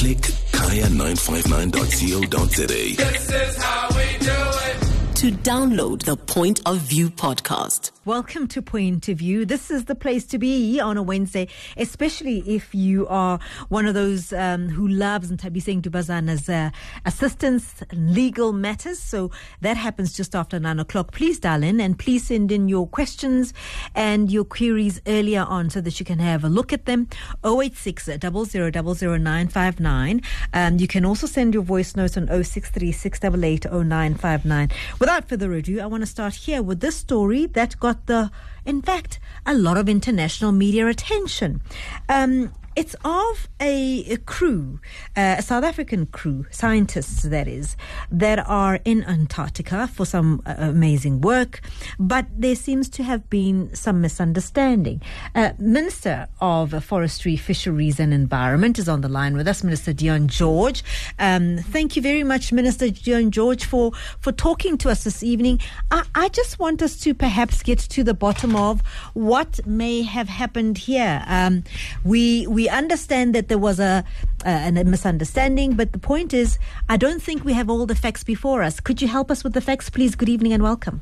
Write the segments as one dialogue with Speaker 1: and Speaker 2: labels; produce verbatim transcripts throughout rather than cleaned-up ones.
Speaker 1: Click kaya nine five nine dot co dot za.
Speaker 2: This is how we do it.
Speaker 3: To download the Point of View podcast.
Speaker 4: Welcome to Point of View. This is the place to be on a Wednesday, especially if you are one of those um, who loves Ntabiseng Dubazana's uh, assistance legal matters. So that happens just after nine o'clock. Please dial in and please send in your questions and your queries earlier on so that you can have a look at them. oh eight six, zero zero zero zero nine five nine. Um, you can also send your voice notes on oh six three, six eight eight, oh nine five nine. Without further ado, I want to start here with this story that got the, in fact, a lot of international media attention. Um, it's of a, a crew, uh, a South African crew, scientists that is, that are in Antarctica for some uh, amazing work, but there seems to have been some misunderstanding. Uh, Minister of Forestry, Fisheries and Environment is on the line with us, Minister Deon George. Um, thank you very much, Minister Deon George, for, for talking to us this evening. I, I just want us to perhaps get to the bottom of what may have happened here. Um, we we We understand that there was a, uh, a misunderstanding, but the point is, I don't think we have all the facts before us. Could you help us with the facts, please? Good evening and welcome.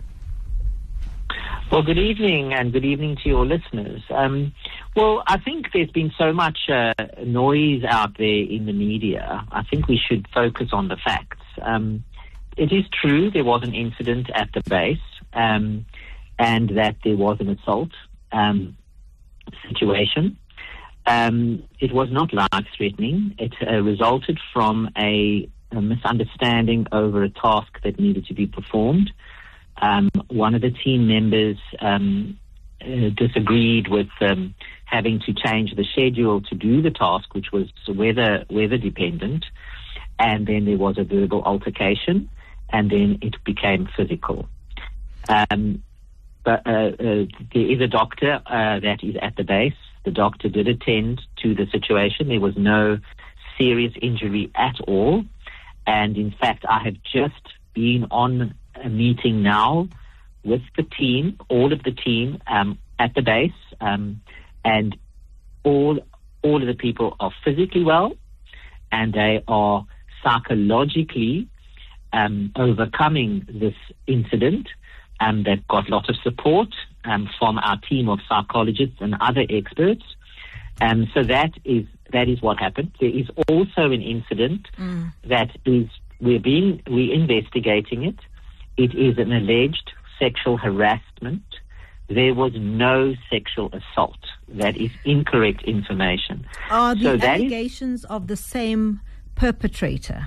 Speaker 5: Well, good evening and good evening to your listeners. Um, well, I think there's been so much uh, noise out there in the media. I think we should focus on the facts. Um, it is true there was an incident at the base um, and that there was an assault um, situation. Um, it was not life-threatening. It uh, resulted from a, a misunderstanding over a task that needed to be performed. Um, one of the team members um, uh, disagreed with um, having to change the schedule to do the task, which was weather weather dependent, and then there was a verbal altercation, and then it became physical. Um, but uh, uh, there is a doctor uh, that is at the base. The doctor did attend to the situation. There was no serious injury at all. And in fact, I have just been on a meeting now with the team, all of the team um, at the base, um, and all all of the people are physically well, and they are psychologically um, overcoming this incident. Um, they've got lots of support um, from our team of psychologists and other experts. Um, so that is that is what happened. There is also an incident mm. that is we're being we're investigating it. It is an alleged sexual harassment. There was no sexual assault. That is incorrect information.
Speaker 4: Are the
Speaker 5: so
Speaker 4: allegations is, of the same perpetrator?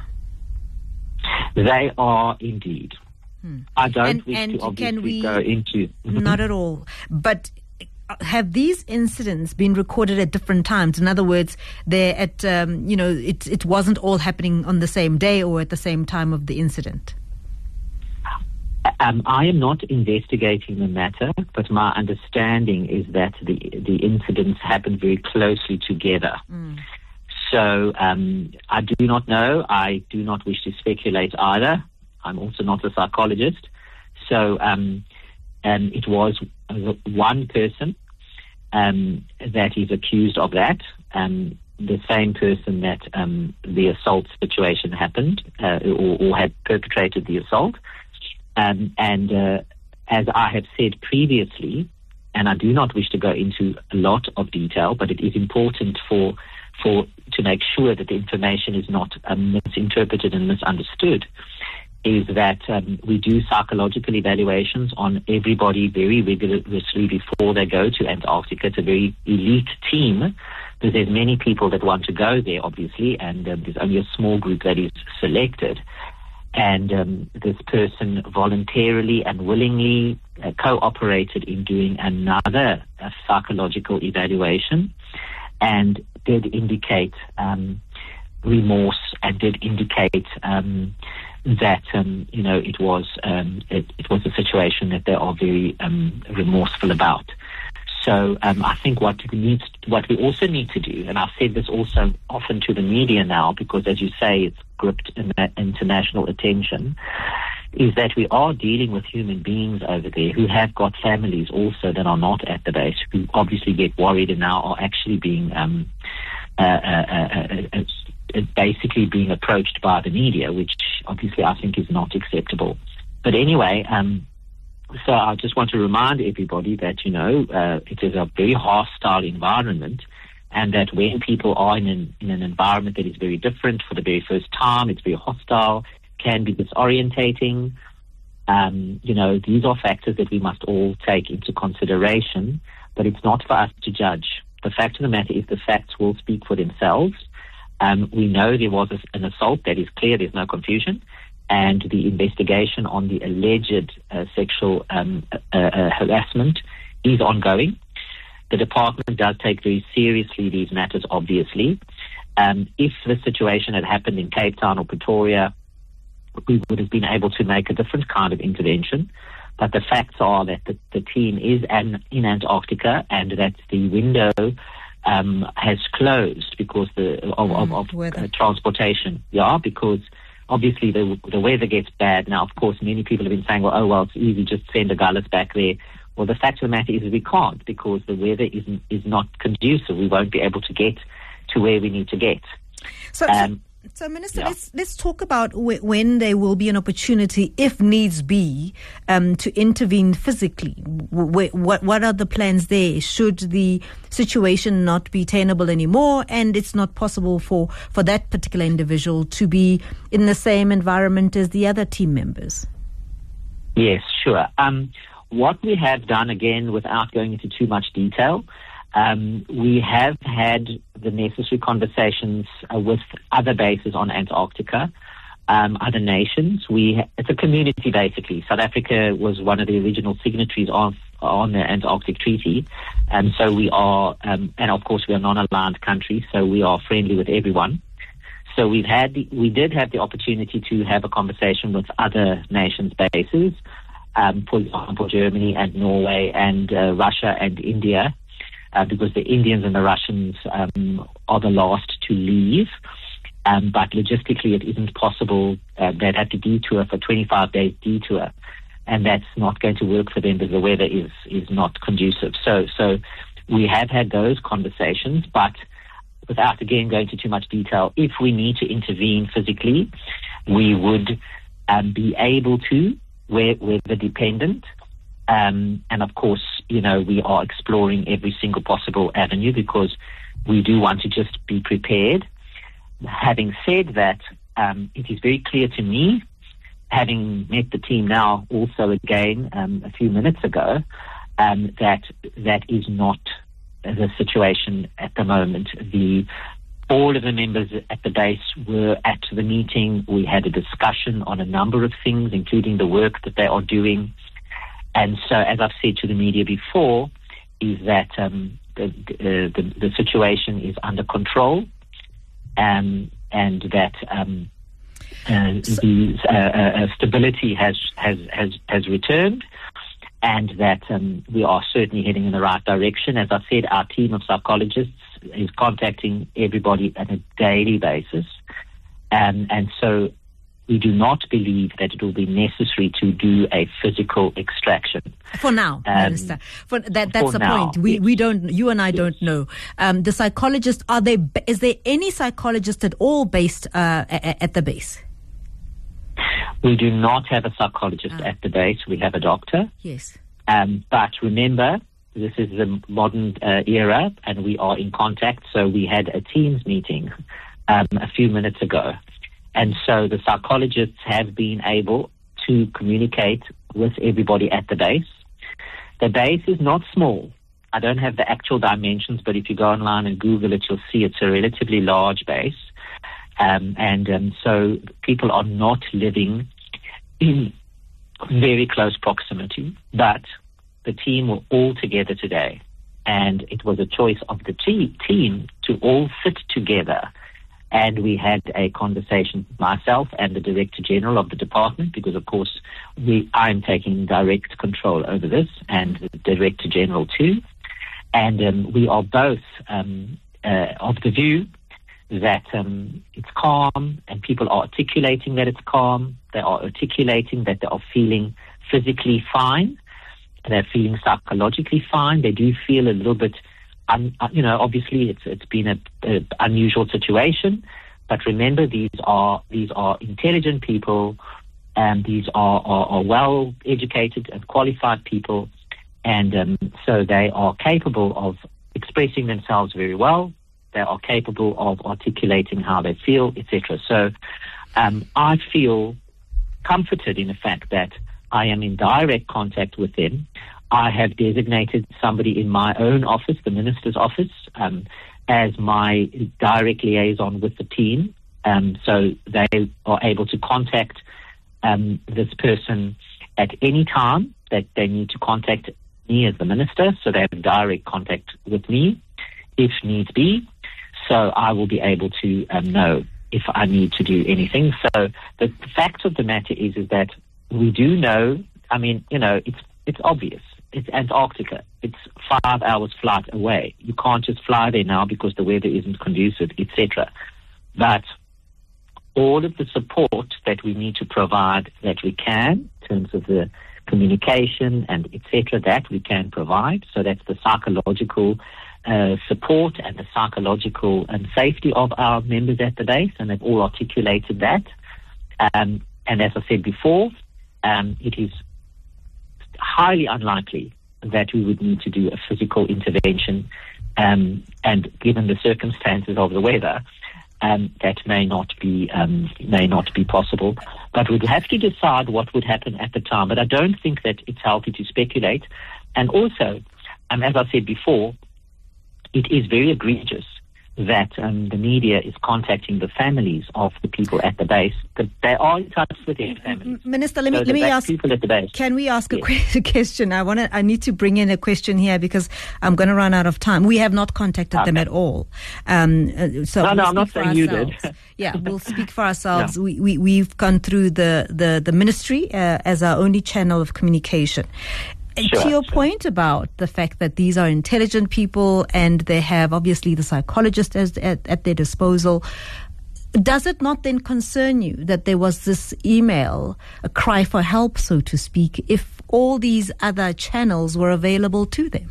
Speaker 5: They are indeed. I don't
Speaker 4: and,
Speaker 5: wish
Speaker 4: and
Speaker 5: to obviously
Speaker 4: we,
Speaker 5: go into...
Speaker 4: Not at all. But have these incidents been recorded at different times? In other words, they're at, um, you know, it, it wasn't all happening on the same day or at the same time of the incident?
Speaker 5: Um, I am not investigating the matter, but my understanding is that the, the incidents happened very closely together. Mm. So um, I do not know. I do not wish to speculate either. I'm also not a psychologist. So um, um, it was one person um, that is accused of that, um, the same person that um, the assault situation happened uh, or, or had perpetrated the assault. Um, and uh, as I have said previously, and I do not wish to go into a lot of detail, but it is important for for to make sure that the information is not um, misinterpreted and misunderstood, is that um, we do psychological evaluations on everybody very rigorously before they go to Antarctica. It's a very elite team because there's many people that want to go there, obviously, and um, there's only a small group that is selected. And um, this person voluntarily and willingly uh, cooperated in doing another uh, psychological evaluation and did indicate um, remorse and did indicate um, that um, you know it was um, it, it was a situation that they are very um, remorseful about. So um, I think what we need, what we also need to do, and I've said this also often to the media now, because as you say, it's gripped in international attention, is that we are dealing with human beings over there who have got families also that are not at the base, who obviously get worried and now are actually being um, uh, uh, uh, uh, uh, basically being approached by the media, which obviously I think is not acceptable. But anyway, um, so I just want to remind everybody that, you know, uh, it is a very hostile environment, and that when people are in an, in an environment that is very different for the very first time, it's very hostile, can be disorientating. Um, you know, these are factors that we must all take into consideration, but it's not for us to judge. The fact of the matter is the facts will speak for themselves. Um, we know there was a, an assault, that is clear, there's no confusion, and the investigation on the alleged uh, sexual um, uh, uh, harassment is ongoing. The department does take very seriously these matters, obviously. Um, if the situation had happened in Cape Town or Pretoria, we would have been able to make a different kind of intervention. But the facts are that the, the team is an, in Antarctica, and that the window um, has closed because the, of,
Speaker 4: Mm,
Speaker 5: of, of
Speaker 4: weather.
Speaker 5: uh, transportation. Yeah, because obviously the, the weather gets bad. Now, of course, many people have been saying, well, oh, well, it's easy, just send a Gullis back there. Well, the fact of the matter is we can't, because the weather isn't, is not conducive. We won't be able to get to where we need to get.
Speaker 4: So,
Speaker 5: Um,
Speaker 4: so, so Minister,
Speaker 5: yeah.
Speaker 4: let's let's talk about w- when there will be an opportunity, if needs be, um, to intervene physically. W- what what are the plans there? Should the situation not be tenable anymore, and it's not possible for, for that particular individual to be in the same environment as the other team members?
Speaker 5: Yes, sure. Um, what we have done, again, without going into too much detail, um, we have had the necessary conversations uh, with other bases on Antarctica, um, other nations. We it's a community, basically. South Africa was one of the original signatories of on the Antarctic Treaty, and so we are, um, and of course we are a non-aligned country, so we are friendly with everyone. So we've had, the, we did have the opportunity to have a conversation with other nations' bases, um, for example, Germany and Norway and uh, Russia and India, uh, because the Indians and the Russians um, are the last to leave. Um, but logistically, it isn't possible. Uh, they'd have to detour for twenty-five days detour, and that's not going to work for them because the weather is is not conducive. So, so we have had those conversations, but without, again, going into too much detail, if we need to intervene physically, we would um, be able to, where weather dependent. Um, and, of course, you know, we are exploring every single possible avenue because we do want to just be prepared. Having said that, um, it is very clear to me, having met the team now also again um, a few minutes ago, um, that that is not the situation at the moment. The all of the members at the base were at the meeting. We had a discussion on a number of things, including the work that they are doing. And so, as I've said to the media before, is that um, the, uh, the the situation is under control, um, and that um, uh,
Speaker 4: So-
Speaker 5: the uh, uh, stability has has has has returned. And that um, we are certainly heading in the right direction. As I said, our team of psychologists is contacting everybody on a daily basis. Um, and so we do not believe that it will be necessary to do a physical extraction.
Speaker 4: For now,
Speaker 5: Um,
Speaker 4: Minister. For that, that's
Speaker 5: for
Speaker 4: the
Speaker 5: now,
Speaker 4: point. We
Speaker 5: yes.
Speaker 4: we don't. You and I don't know. Um, the psychologists, are they? Is there any psychologist at all based uh, at, at the base?
Speaker 5: We do not have a psychologist
Speaker 4: Ah.
Speaker 5: at the base. We have a doctor.
Speaker 4: Yes.
Speaker 5: Um, but remember, this is the modern uh, era, and we are in contact. So we had a Teams meeting um, a few minutes ago. And so the psychologists have been able to communicate with everybody at the base. The base is not small. I don't have the actual dimensions, but if you go online and Google it, you'll see it's a relatively large base. Um, and um, so people are not living in very close proximity, but the team were all together today, and it was a choice of the te- team to all sit together. And we had a conversation, myself and the Director General of the department, because of course we I'm taking direct control over this, and the Director General too. And um, we are both um, uh, of the view that um, it's calm, and people are articulating that it's calm. They are articulating that they are feeling physically fine. They're feeling psychologically fine. They do feel a little bit, un, you know, obviously it's it's been a, a unusual situation, But remember, these are these are intelligent people, and these are, are, are well-educated and qualified people, and um, so they are capable of expressing themselves very well. They are capable of articulating how they feel, et cetera. So um, I feel comforted in the fact that I am in direct contact with them. I have designated somebody in my own office, the minister's office, um, as my direct liaison with the team. Um, so they are able to contact um, this person at any time that they need to contact me as the minister. So they have direct contact with me if needs be. So I will be able to um, know if I need to do anything. So the fact of the matter is, is that we do know, I mean, you know, it's it's obvious. It's Antarctica. It's five hours flight away. You can't just fly there now because the weather isn't conducive, et cetera. But all of the support that we need to provide that we can, in terms of the communication and et cetera, that we can provide. So that's the psychological uh, support and the psychological and safety of our members at the base, and they've all articulated that. Um, and as I said before, um, it is highly unlikely that we would need to do a physical intervention, um, and given the circumstances of the weather, um, that may not be um, may not be possible. But we'd have to decide what would happen at the time. But I don't think that it's healthy to speculate. And also, um, as I said before, it is very egregious that um, the media is contacting the families of the people at the base. But they are in touch with their families.
Speaker 4: Minister, let me
Speaker 5: so
Speaker 4: let me ask.
Speaker 5: People at the base.
Speaker 4: Can we ask
Speaker 5: yes.
Speaker 4: a question? I want to. I need to bring in a question here because I'm going to run out of time. We have not contacted
Speaker 5: okay.
Speaker 4: them at all. Um, uh, so
Speaker 5: no,
Speaker 4: we'll
Speaker 5: no, I'm not saying you did.
Speaker 4: Yeah, we'll speak for ourselves.
Speaker 5: No.
Speaker 4: We we we've gone through the the the ministry uh, as our only channel of communication.
Speaker 5: Sure,
Speaker 4: to your
Speaker 5: sure.
Speaker 4: point about the fact that these are intelligent people and they have obviously the psychologist as, at, at their disposal, does it not then concern you that there was this email, a cry for help, so to speak, if all these other channels were available to them?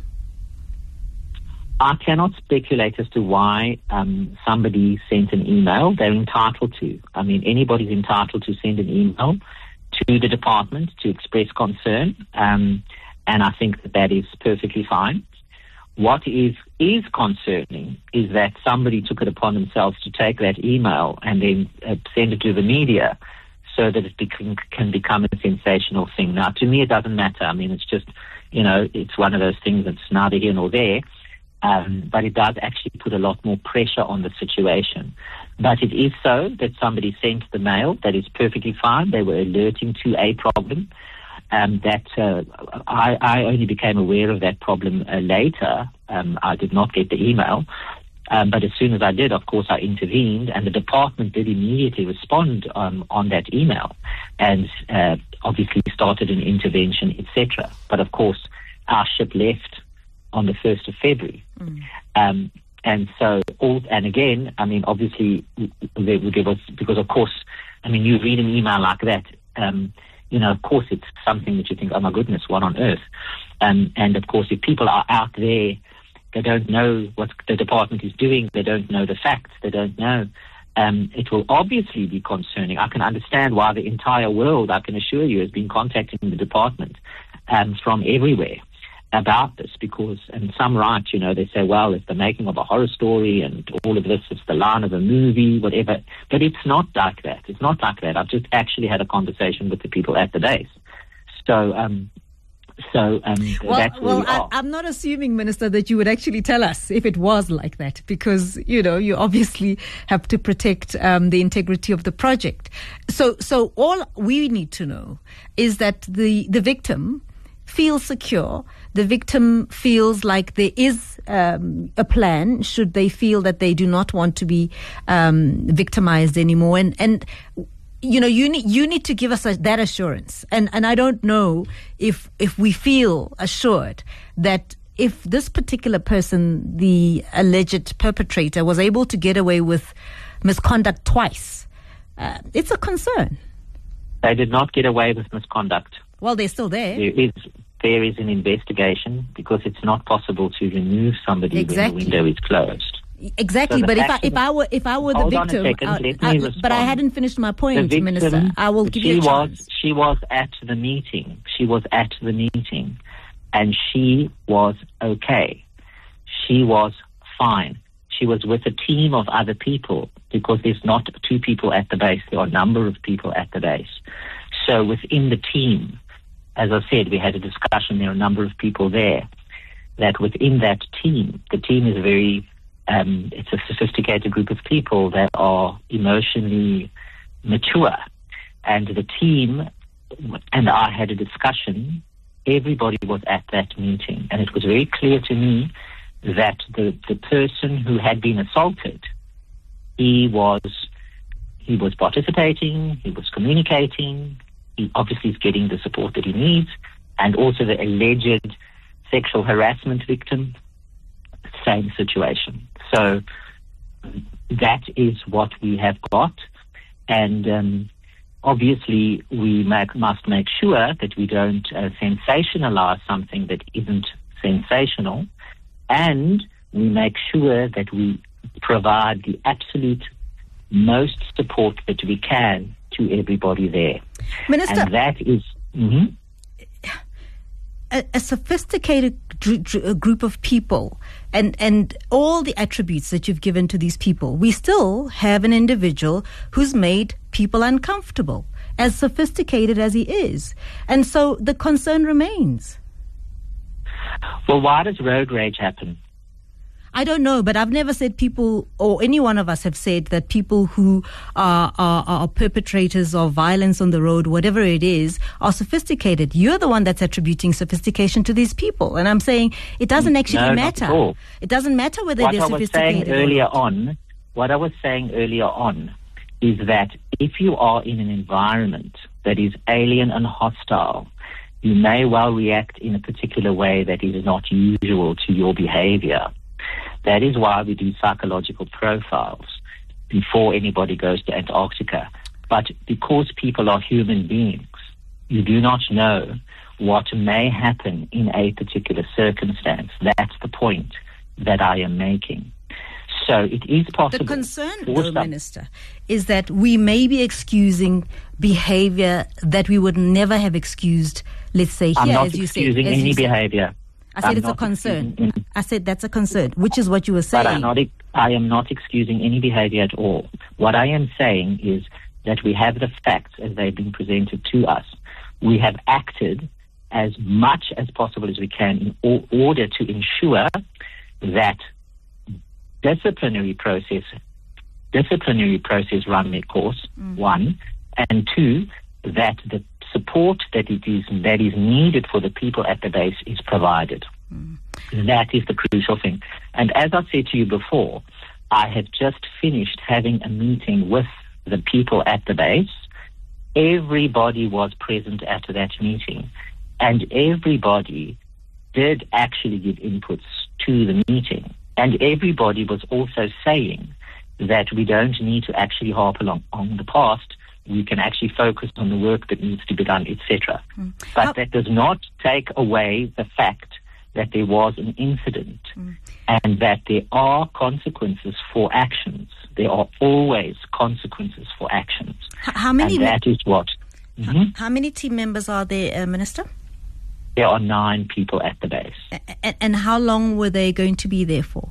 Speaker 5: I cannot speculate as to why um, somebody sent an email. They're entitled to. I mean, anybody's entitled to send an email to the department to express concern. Um, And I think that that is perfectly fine. What is is concerning is that somebody took it upon themselves to take that email and then uh, send it to the media so that it become, can become a sensational thing. Now, to me, it doesn't matter. I mean, it's just, you know, it's one of those things that's neither here nor there. Um, but it does actually put a lot more pressure on the situation. But it is so that somebody sent the mail. That is perfectly fine. They were alerting to a problem. Um, that uh, I, I only became aware of that problem uh, later. Um, I did not get the email. Um, but as soon as I did, of course, I intervened, and the department did immediately respond um, on that email and uh, obviously started an intervention, et cetera. But of course, our ship left on the first of February. Mm. Um, and so, all, and again, I mean, obviously, there, there was, because of course, I mean, you read an email like that, um, you know, of course, it's something that you think, oh my goodness, what on earth? Um, and of course, if people are out there, they don't know what the department is doing, they don't know the facts, they don't know, um, it will obviously be concerning. I can understand why the entire world, I can assure you, has been contacting the department um, from everywhere about this, because, and some write, you know, they say, well, it's the making of a horror story and all of this, it's the line of a movie, whatever. But it's not like that. It's not like that. I've just actually had a conversation with the people at the base. So, um, so um,
Speaker 4: well,
Speaker 5: that's where
Speaker 4: well,
Speaker 5: we are.
Speaker 4: I, I'm not assuming, Minister, that you would actually tell us if it was like that, because, you know, you obviously have to protect um, the integrity of the project. So, so all we need to know is that the, the victim feels secure. The victim feels like there is um, a plan should they feel that they do not want to be um, victimized anymore. And, and you know, you need, you need to give us a, that assurance. And, and I don't know if, if we feel assured that if this particular person, the alleged perpetrator, was able to get away with misconduct twice, uh, it's a concern.
Speaker 5: They did not get away with misconduct.
Speaker 4: Well, they're still there.
Speaker 5: There is, there is an investigation, because it's not possible to remove somebody
Speaker 4: exactly.
Speaker 5: when the window is closed.
Speaker 4: Exactly,
Speaker 5: So the
Speaker 4: but if I
Speaker 5: fact
Speaker 4: if
Speaker 5: of-
Speaker 4: I were if I were the
Speaker 5: Hold on a
Speaker 4: victim,
Speaker 5: second,
Speaker 4: I-
Speaker 5: let me
Speaker 4: I-
Speaker 5: respond.
Speaker 4: but I hadn't finished my
Speaker 5: The
Speaker 4: point,
Speaker 5: victim,
Speaker 4: Minister. I will give
Speaker 5: she
Speaker 4: you a
Speaker 5: was,
Speaker 4: chance.
Speaker 5: She was at the meeting. She was at the meeting, and she was okay. She was fine. She was with a team of other people, because there's not two people at the base. There are a number of people at the base. So within the team, as I said, we had a discussion. There are a number of people there. That within that team, the team is very, um, it's a sophisticated group of people that are emotionally mature. And the team and I had a discussion. Everybody was at that meeting. And it was very clear to me that the, the person who had been assaulted, he was, he was participating, he was communicating, he obviously is getting the support that he needs, and also the alleged sexual harassment victim, same situation. So that is what we have got, and um, obviously we make, must make sure that we don't uh, sensationalize something that isn't sensational, and we make sure that we provide the absolute most support that we can to everybody there.
Speaker 4: Minister,
Speaker 5: and that is... Mm-hmm.
Speaker 4: a, a sophisticated dr- dr- group of people and, and all the attributes that you've given to these people, we still have an individual who's made people uncomfortable, as sophisticated as he is. And so the concern remains.
Speaker 5: Well, why does road rage happen?
Speaker 4: I don't know, but I've never said people, or any one of us have said that people who are, are, are perpetrators of violence on the road, whatever it is, are sophisticated. You're the one that's attributing sophistication to these people. And I'm saying it doesn't actually
Speaker 5: No, not
Speaker 4: matter.
Speaker 5: at all.
Speaker 4: It doesn't matter whether
Speaker 5: What
Speaker 4: they're
Speaker 5: I was
Speaker 4: sophisticated
Speaker 5: saying
Speaker 4: or
Speaker 5: earlier
Speaker 4: not.
Speaker 5: on, what I was saying earlier on is that if you are in an environment that is alien and hostile, you may well react in a particular way that is not usual to your behavior. That is why we do psychological profiles before anybody goes to Antarctica. But because people are human beings, you do not know what may happen in a particular circumstance. That's the point that I am making. So it is possible.
Speaker 4: The concern,
Speaker 5: for
Speaker 4: though,
Speaker 5: some-
Speaker 4: Minister, is that we may be excusing behavior that we would never have excused, let's say, here,
Speaker 5: I'm not
Speaker 4: as you said.
Speaker 5: excusing
Speaker 4: as
Speaker 5: any
Speaker 4: you said.
Speaker 5: behavior.
Speaker 4: I said
Speaker 5: I'm
Speaker 4: it's a
Speaker 5: not
Speaker 4: concern.
Speaker 5: excusing any-
Speaker 4: I said that's a concern, which is what you were saying.
Speaker 5: But I'm not, I am not excusing any behavior at all. What I am saying is that we have the facts as they've been presented to us. We have acted as much as possible as we can in o- order to ensure that disciplinary process, disciplinary process run their course,
Speaker 4: Mm.
Speaker 5: one, and two, that the support that it is that is needed for the people at the base is provided.
Speaker 4: Mm.
Speaker 5: That is the crucial thing. And as I said to you before, I had just finished having a meeting with the people at the base. Everybody was present at that meeting, and everybody did actually give inputs to the meeting. And everybody was also saying that we don't need to actually harp along on the past. We can actually focus on the work that needs to be done, et cetera.
Speaker 4: Mm.
Speaker 5: But
Speaker 4: How-
Speaker 5: that does not take away the fact that there was an incident
Speaker 4: Mm.
Speaker 5: and that there are consequences for actions. There are always consequences for actions.
Speaker 4: H- How many
Speaker 5: and that is what. Mhm.
Speaker 4: how many team members are there, uh, Minister?
Speaker 5: There are nine people at the base.
Speaker 4: A- a- and how long were they going to be there for?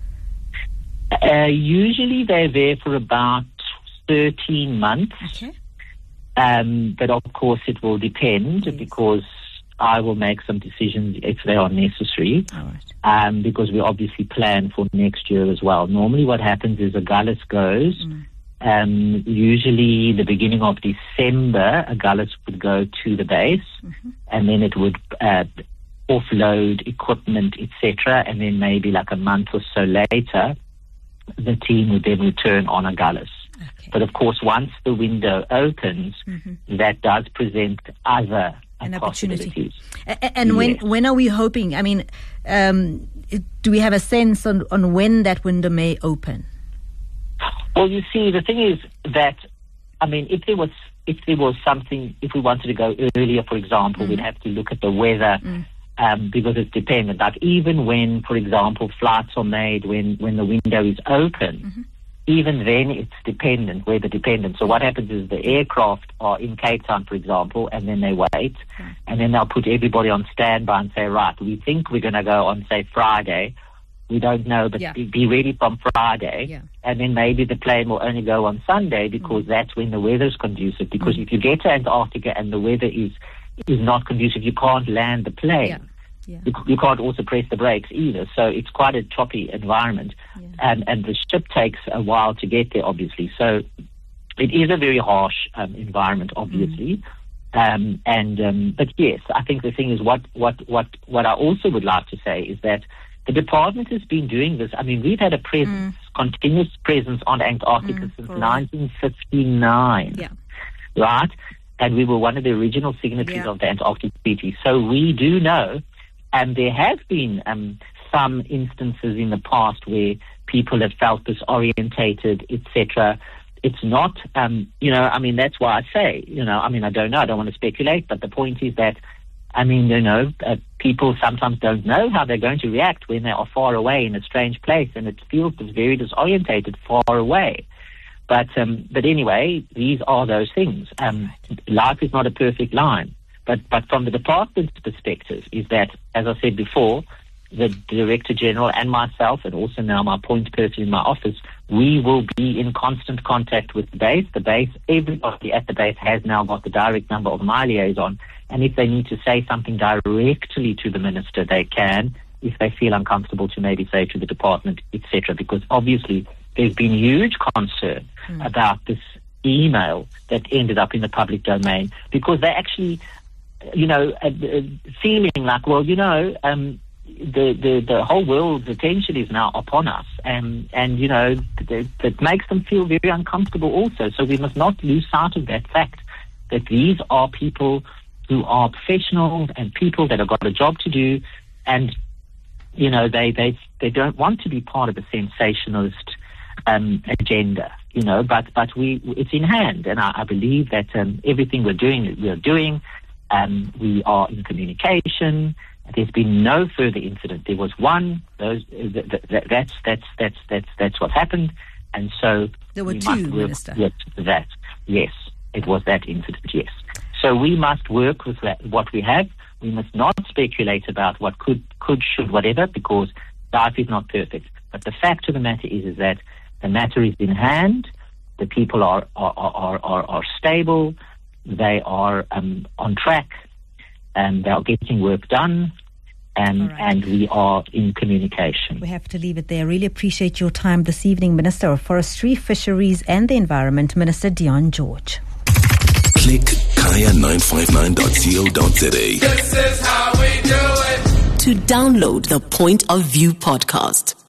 Speaker 5: Uh, usually they're there for about thirteen months.
Speaker 4: Okay.
Speaker 5: Um, but of course it will depend
Speaker 4: Yes.
Speaker 5: because I will make some decisions if they are necessary.
Speaker 4: All right.
Speaker 5: Um, because we obviously plan for next year as well. Normally what happens is a Gullis goes,
Speaker 4: Mm.
Speaker 5: um, usually the beginning of December, a Gullis would go to the base,
Speaker 4: Mm-hmm.
Speaker 5: and then it would uh, offload equipment, et cetera, and then maybe like a month or so later, the team would then return on a Gullis.
Speaker 4: Okay.
Speaker 5: But of course, once the window opens,
Speaker 4: Mhm.
Speaker 5: that does present other uh,
Speaker 4: An opportunity.
Speaker 5: possibilities.
Speaker 4: A- a- And when
Speaker 5: Yes.
Speaker 4: when are we hoping? I mean, um, do we have a sense on, on when that window may open?
Speaker 5: Well, you see, the thing is that, I mean, if there was if there was something, if we wanted to go earlier, for example,
Speaker 4: Mm.
Speaker 5: we'd have to look at the weather.
Speaker 4: Mm.
Speaker 5: um, because it's dependent. Like even when, for example, flights are made when, when the window is open, mm-hmm. even then it's dependent, weather dependent. So what happens is the aircraft are in Cape Town, for example, and then they wait, okay. and then they'll put everybody on standby and say, right, we think we're going to go on, say, Friday. We don't know, but
Speaker 4: yeah.
Speaker 5: be, be ready from Friday.
Speaker 4: Yeah.
Speaker 5: And then maybe the plane will only go on Sunday because mm-hmm. that's when the weather's conducive. Because mm-hmm. if you get to Antarctica and the weather is is not conducive, you can't land the plane.
Speaker 4: Yeah. Yeah.
Speaker 5: You, you can't also press the brakes either. So it's quite a choppy environment. Yeah. And, and the ship takes a while to get there, obviously. So it is a very harsh um, environment, obviously. Mm. Um, and um, But yes, I think the thing is what, what, what, what I also would like to say is that the department has been doing this. I mean, we've had a presence, mm. continuous presence on Antarctica mm, since nineteen fifty-nine. Yeah. Right? And we were one of the original signatories yeah. of the Antarctic Treaty. So we do know, and there have been um, some instances in the past where people have felt disorientated, et cetera. It's not, um, you know, I mean, that's why I say, you know, I mean, I don't know, I don't want to speculate, but the point is that, I mean, you know, uh, people sometimes don't know how they're going to react when they are far away in a strange place, and it feels very disorientated far away. But um, but anyway, these are those things. Um, life is not a perfect line. But but from the department's perspective is that, as I said before, the Director General and myself, and also now my point person in my office, we will be in constant contact with the base. The base, everybody at the base has now got the direct number of my liaison. And if they need to say something directly to the minister, they can, if they feel uncomfortable to maybe say to the department, et cetera. Because obviously there's been huge concern mm. about this email that ended up in the public domain, because they actually, you know, uh, uh, feeling like, well, you know, um, the, the, the whole world's attention is now upon us. And, and you know, th- that makes them feel very uncomfortable also. So we must not lose sight of that fact, that these are people who are professionals and people that have got a job to do, and, you know, they, they, they don't want to be part of a sensationalist um, agenda, you know, but, but we, it's in hand. And I, I believe that um, everything we're doing, we're doing, um, we are in communication. There's been no further incident. There was one, those, th- th- th- that's, that's, that's, that's, that's what happened. And so
Speaker 4: there were
Speaker 5: we
Speaker 4: two,
Speaker 5: must work
Speaker 4: Minister.
Speaker 5: with that. Yes, it was that incident, yes. So we must work with that, what we have. We must not speculate about what could, could, should, whatever, because life is not perfect. But the fact of the matter is, is that the matter is in hand. The people are are are are, are stable. They are um, on track, and they are getting work done. And, right. and we are in communication.
Speaker 4: We have to leave it there. Really appreciate your time this evening, Minister of Forestry, Fisheries and the Environment, Minister Deon George.
Speaker 1: Click kaya nine five nine dot co dot za.
Speaker 2: This is how we do it.
Speaker 3: To download the Point of View podcast,